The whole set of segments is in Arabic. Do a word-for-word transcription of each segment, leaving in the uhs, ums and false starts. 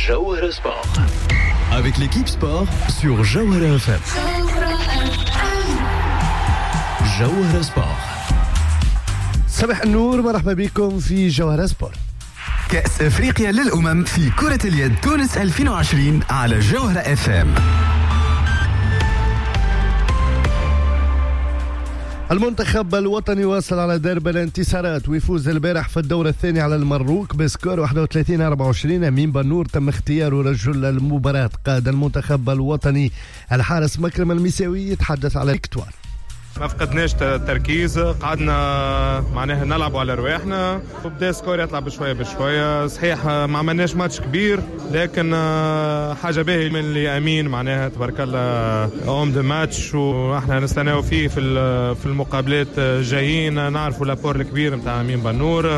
Jawhara Sport. Avec l'équipe sport sur Jawhara F M. Jawhara Sport. صباح النور، مرحبا بكم في جوهرة سبورت. كأس أفريقيا للأمم في كرة اليد تونس ألفين وعشرين على جوهرة اف ام. المنتخب الوطني واصل على درب الانتصارات ويفوز البارح في الدورة الثانية على المروك بسكور واحد وثلاثين أربعة وعشرين. أمين بنور تم اختياره رجل المباراة. قاد المنتخب الوطني الحارس مكرم المساوي يتحدث على الفيكتوار. ما فقدناش تركيز، قعدنا معناها نلعبوا على رواحنا وبدا سكور يطلع بشويه بشويه. صحيح ما عملناش ماتش كبير لكن حاجه باهيه من اللي امين معناها تبارك الله اوم دو ماتش، واحنا نستناو فيه في في المقابلات الجايين. نعرفوا لابور الكبير نتاع امين بنور.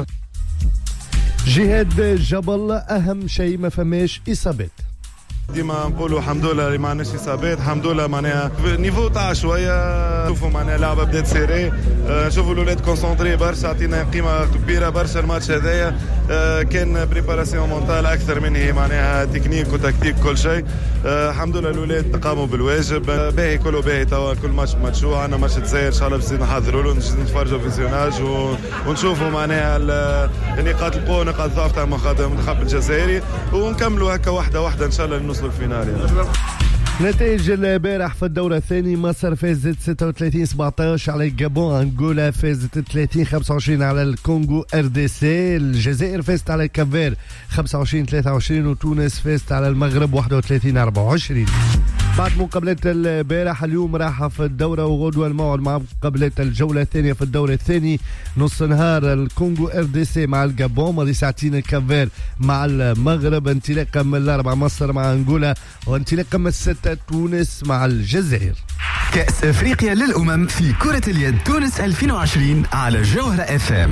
جهاد جبل اهم شيء ما فماش اصابات. ديما نقولوا الحمد لله اللي ما عندناش اصابات، الحمد لله معناها نيفو تاع شويه. نشوفوا معناها لعبه بدات سيري، نشوفوا الاولاد كونسونطري برشا، عطينا قيمه كبيره برشا الماتش هذايا. كان بريباراسيون مونتال اكثر من هي معناها تكنيك وتكتيك كل شيء. الحمد لله الاولاد قاموا بالواجب. باهي كله باهي توا كل ماتش ماتشو. عندنا ماتش تزاير ان شاء الله باش نحضروا له نتفرجوا فيزيوناج ونشوفوا معناها النقاط القوه ونقاط الضعف تاع المنتخب الجزائري، ونكملوا هكا واحده واحده ان شاء الله نوصلوا الفينال. نتائج البارح في الدورة الثانية: مصر فازت ستة وثلاثين سبعة عشر على الجابون، أنغولا فازت ثلاثين خمسة وعشرين على الكونغو ار دي سي، الجزائر فازت على كافير خمسة وعشرين ثلاثة وعشرين، وتونس فازت على المغرب واحد وثلاثين أربعة وعشرين. بعد مقابلات البارح اليوم راحة في الدورة وغدوة الموعد مع مقابلات الجولة الثانية في الدورة الثاني. نص نهار الكونغو ار دي سي مع الجابون، ماضي ساعتين الكافير مع المغرب، انطلاقا من الأربعة مصر مع أنغولا، وانطلاقا من الستة تونس مع الجزائر. كأس أفريقيا للأمم في كرة اليد تونس ألفين وعشرين على جوهرة اف ام.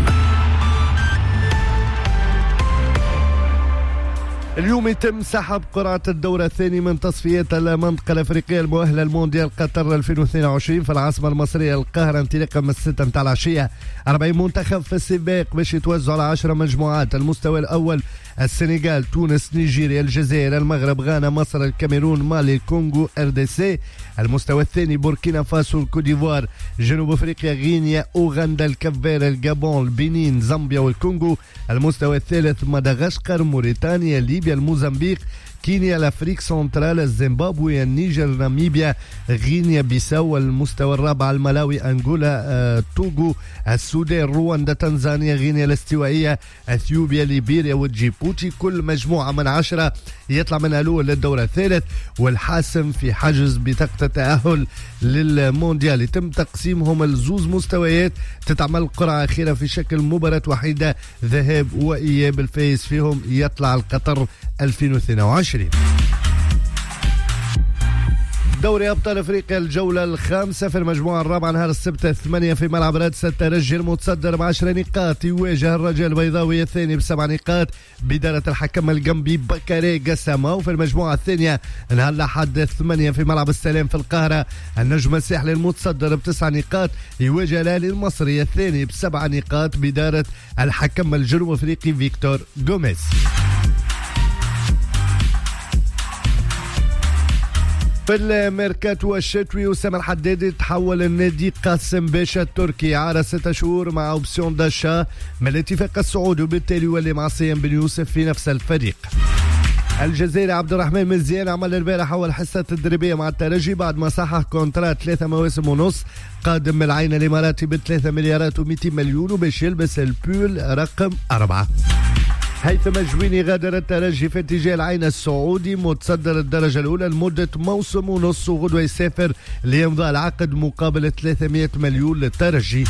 اليوم يتم سحب قرعة الدورة الثاني من تصفيات المنطقة الأفريقية المؤهلة للمونديال قطر ألفين واثنين وعشرين في العاصمة المصرية القاهرة، انطلاقا من الستة متاع العشية. أربعين منتخب في السباق باش يتوزعوا على عشرة مجموعات. المستوى الأول: السنغال، تونس، نيجيريا، الجزائر، المغرب، غانا، مصر، الكاميرون، مالي، الكونغو ار دي سي. المستوى الثاني: بوركينا فاسو، الكوديفوار، جنوب افريقيا، غينيا، اوغندا، الكافير، الجابون، البنين، زامبيا والكونغو. المستوى الثالث: مدغشقر، موريتانيا، ليبيا، الموزمبيق، كينيا، الافريق سنترال، الزيمبابوي، النيجر، ناميبيا، غينيا بيساو. المستوى الرابع: الملاوي، انغولا، آه، توغو، السودان، رواندا، تنزانيا، غينيا الاستوائيه، اثيوبيا، ليبيريا وجيبوتي. كل مجموعه من عشره يطلع منها الاول للدوره الثالث، والحاسم في حجز بطاقه التاهل للمونديال. يتم تقسيمهم لزوز مستويات، تتعمل قرعه اخيره في شكل مباراه وحيده ذهاب واياب، الفايز فيهم يطلع القطر ألفين واثنين وعشرين. دوري أبطال أفريقيا الجولة الخامسة في المجموعة الرابعة نهار السبت الثمانية في ملعب رادس. الترجي المتصدر بعشر نقاط يواجه الرجاء البيضاوي الثاني بسبع نقاط بدارة الحكم الجنبي بكاري قسامة. وفي المجموعة الثانية نهار الأحد الثمانية في ملعب السلام في القاهرة، النجم الساحلي المتصدر بتسع نقاط يواجه الأهلي المصري الثاني بسبع نقاط بدارة الحكم الجنوب أفريقي فيكتور غوميز. في الميركاتو الشتوي أسامة الحدادي تحول النادي قاسم باشا التركي عارة ستة شهور مع أوبسيون داشا من الاتفاق السعودي، وبالتالي يولي مع صيام بن يوسف في نفس الفريق. الجزائري عبد الرحمن مزيان عمل البارح أول حصة تدريبية مع الترجي بعد ما صحح كونترات ثلاثة مواسم ونص، قادم من العين الإماراتي بثلاثة مليارات ومئتين مليون وباش يلبس البول رقم أربعة. هيثم جويني غادر الترجي في اتجاه العين السعودي متصدر الدرجة الأولى لمدة موسم ونص، وغدوة يسافر ليمضي العقد مقابل ثلاثمئة مليون للترجي.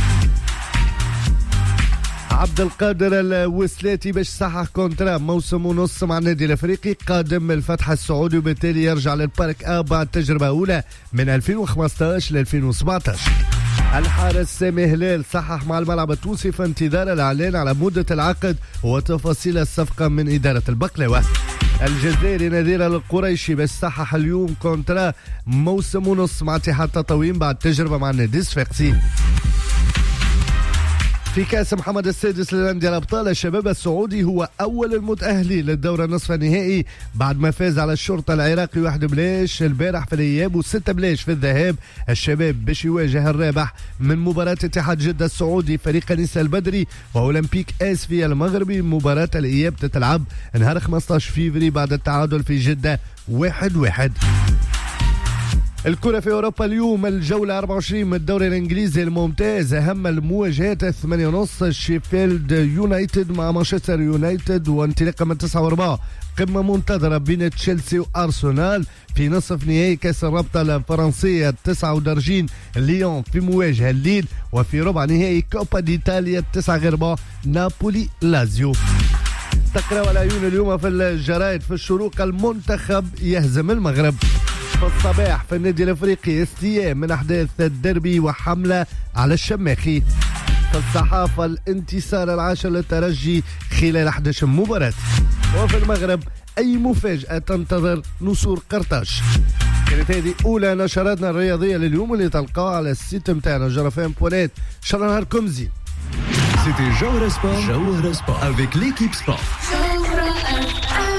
عبد القادر الوسلاتي باش صحح كونترا موسم ونص مع النادي الافريقي، قادم من الفتح السعودي وبالتالي يرجع للبارك ا بعد تجربة أولى من ألفين وخمسطعش ل ألفين وسبعطعش. الحارس سامي هلال صحح مع الملعب التونسي في انتظار الإعلان على مدة العقد وتفاصيل الصفقة من إدارة البقلاوة. الجزائري نذير القريشي باش صحح اليوم كونترا موسم ونص مع اتحاد تطاوين بعد تجربة مع النادي الصفاقسي. في كأس محمد السادس للأندية الأبطال، الشباب السعودي هو أول المتأهلين للدورة النصف النهائي بعد ما فاز على الشرطة العراقي واحد بلاش البارح في الإياب وستة بلاش في الذهاب. الشباب باش يواجه الرابح من مباراة اتحاد جدة السعودي فريق كنيسة البدري وأولمبيك آسفيا المغربي. مباراة الإياب تتلعب نهار خمسة عشر فيفري بعد التعادل في جدة واحد واحد. الكرة في أوروبا اليوم، الجولة أربعة وعشرين من الدوري الإنجليزي الممتاز. أهم المواجهات الثمانية ونص شيفيلد يونايتد مع مانشستر يونايتد، وانطلاقا من تسعة وأربعة قمة منتظرة بين تشيلسي وأرسنال. في نصف نهائي كأس الرابطة الفرنسية التسعة ودرجين ليون في مواجهة الليل، وفي ربع نهائي كوبا ديتاليا التسعة غرباء نابولي لازيو. تقرأ العيون اليوم في الجرائد في الشروق، المنتخب يهزم المغرب. في الصباح في النادي الافريقي استياء من احداث الديربي وحمله على الشماخي. في الصحافه الانتصار العاشر للترجي خلال أحد عشر مباراه. وفي المغرب اي مفاجاه تنتظر نسور قرطاج. كانت هذه اولى نشراتنا الرياضيه لليوم اللي تلقاها على السيت نتاعنا جرفان بولات. ان شاء الله نهاركم زين. C'était Jawhara Sport, Jawhara Sport avec l'équipe sport.